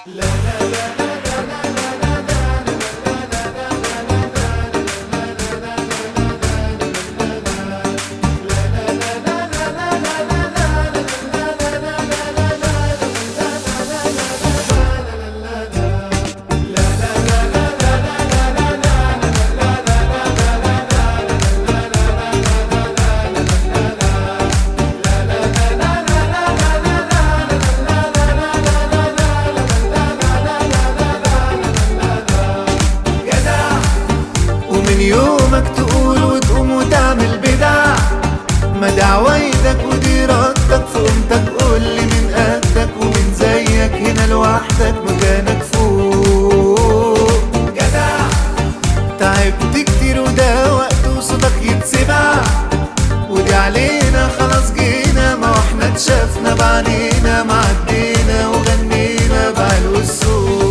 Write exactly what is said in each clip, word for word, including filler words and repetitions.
من يومك تقول وتقوم وتعمل بدع، ما دعوايدك ودي ردك في قيمتك. قولي من قدك ومن زيك هنا لوحدك مكانك فوق. جدع تعبت كتير وده وقت وصوتك يتسمع، ودي علينا خلاص جينا، ما احنا اتشافنا بعينينا، ما عدينا وغنينا بعلو الصوت.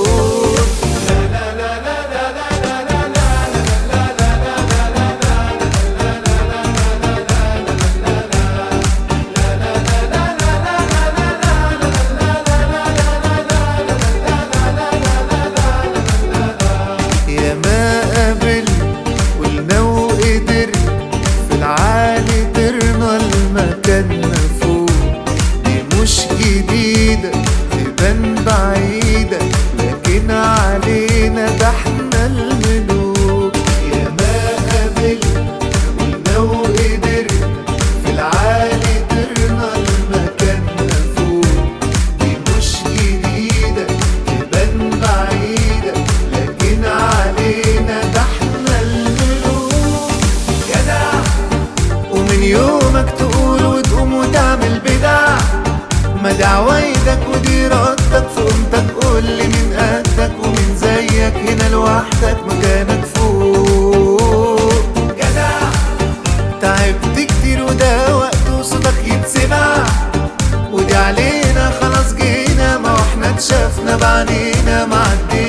تبان بعيدة لكن علينا ده احنا الملوك. يا ما قابلنا قلنا وقدرنا في العالي طرنا لمكاننا فوق. دي مش جديدة تبان بعيدة لكن علينا ده احنا الملوك. جدع ومن يومك تقول وتقوم وتعمل بدع، ما دعوايدك ودي ردك في قيمتك. قولي من قدك ومن زيك هنا لوحدك مكانك فوق. جدع تعبت كتير وده وقت وصوتك يتسمع، ودي علينا خلاص جينا، ما احنا اتشافنا بعينينا، ما عدينا